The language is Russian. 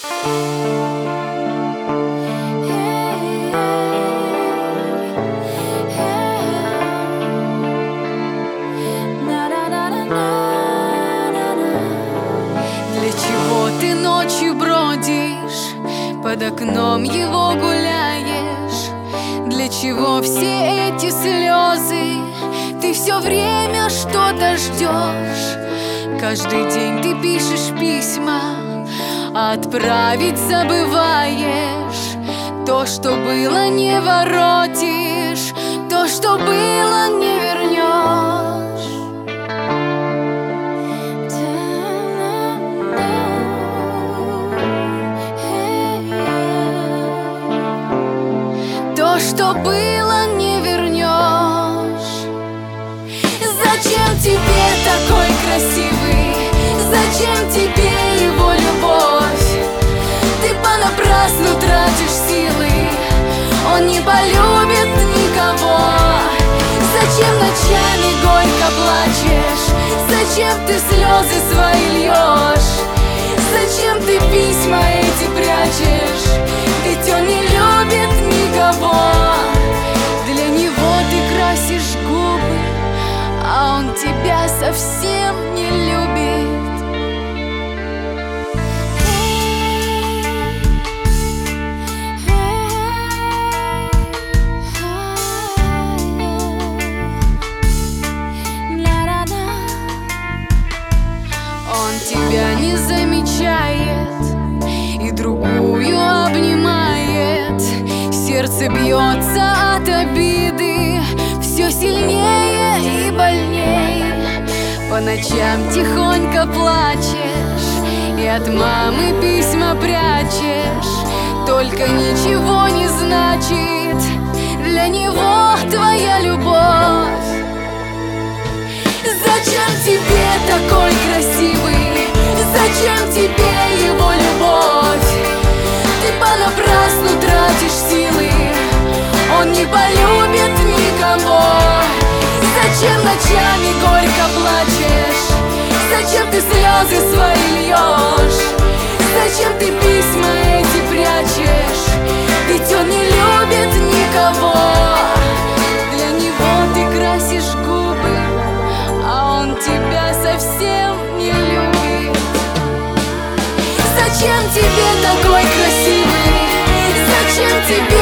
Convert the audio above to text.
Для чего ты ночью бродишь, под окном его гуляешь? Для чего все эти слезы? Ты все время что-то ждешь. Каждый день ты пишешь письма, а отправить забываешь. То, что было, не воротишь, то, что было, не вернешь. То, что было, не вернешь. Зачем тебе такой красивый? Зачем тебе его любовь? Ты понапрасну тратишь силы, он не полюбит никого. Зачем ночами горько плачешь? Зачем ты слезы свои льешь? Зачем ты письма эти прячешь? Ведь он не любит никого. Для него ты красишь губы, а он тебя совсем не любит. Он тебя не замечает и другую обнимает. Сердце бьется от обиды все сильнее и больнее. По ночам тихонько плачешь и от мамы письма прячешь. Только ничего не значит для него твоя любовь. Зачем тебе такой красивый? Зачем тебе его любовь? Ты понапрасну тратишь силы, он не полюбит никого. Зачем ночами горько плачешь? Зачем ты слезы свои льешь? Зачем ты письма эти прячешь? Ведь он не любит никого. Для него ты красишь губы, а он тебя совсем не любит. Зачем тебе такой красивый? Зачем тебе